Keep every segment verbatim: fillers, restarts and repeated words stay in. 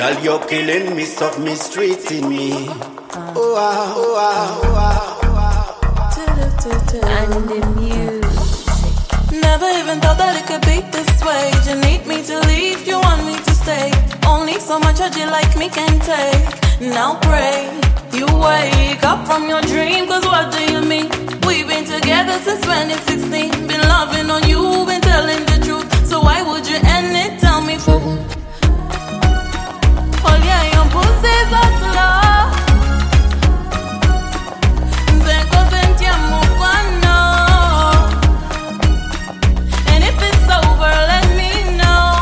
Girl, you're killing me, stop mistreating me. Oh, ah, oh, ah, oh, ah, oh, ah. And the music. Never even thought that it could be this way. You need me to leave, you want me to stay. Only so much as you like me can take. Now pray, you wake up from your dream, cause what do you mean? We've been together since twenty sixteen. Been loving on you, been telling the truth. So why would you end it? Tell me fool. Oh yeah, your pussy's hot love. Zeko sentiamo quando. And if it's over, let me know.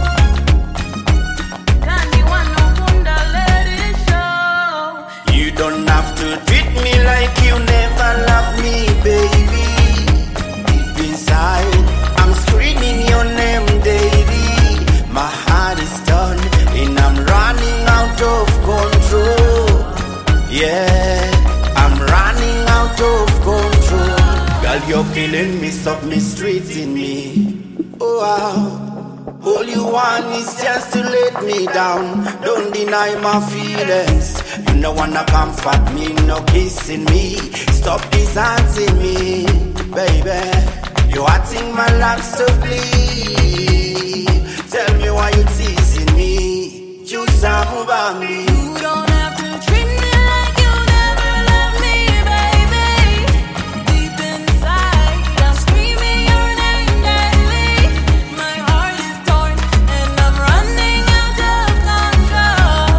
Kandi wano kunda, let it show. You don't have to treat me like you never loved me, baby. Deep inside, I'm screaming your name daily. My heart is done and I'm running out of control. Yeah, I'm running out of control. Girl, you're killing me, stop mistreating me. Oh wow. All you want is just to let me down. Don't deny my feelings. You no wanna comfort me, no kissing me. Stop distancing me, baby. You're hurting my life so please. Tell me why you teasing me. Choose about me. You don't have to treat me like you never loved me, baby. Deep inside, I'm screaming your name daily. My heart is torn and I'm running out of control.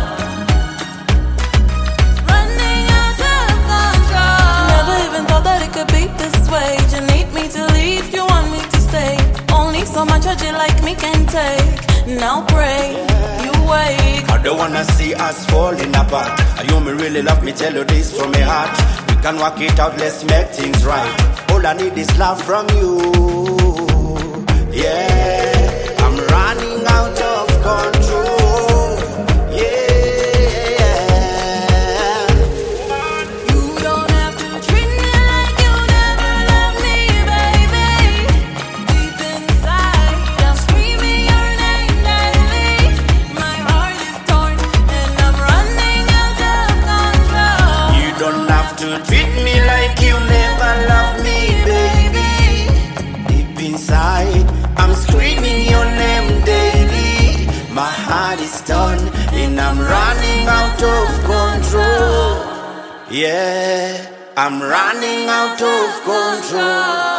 Running out of control. Never even thought that it could be this way. You need me to leave, you want me to stay. Only so much as you like me can take. Now pray, you wake. I don't wanna see us falling apart. You me really love me, tell you this from my heart. We can work it out, let's make things right. All I need is love from you. Yeah, I'm running out of control. Yeah, You don't have to treat me like you never loved me, baby. Deep inside, I'm screaming your name daily. My heart is torn and I'm running out of control. you don't have to treat me like you never loved me, baby. Deep inside, I'm screaming your name daily. My heart is done and I'm running out of control. Yeah, I'm running out of control.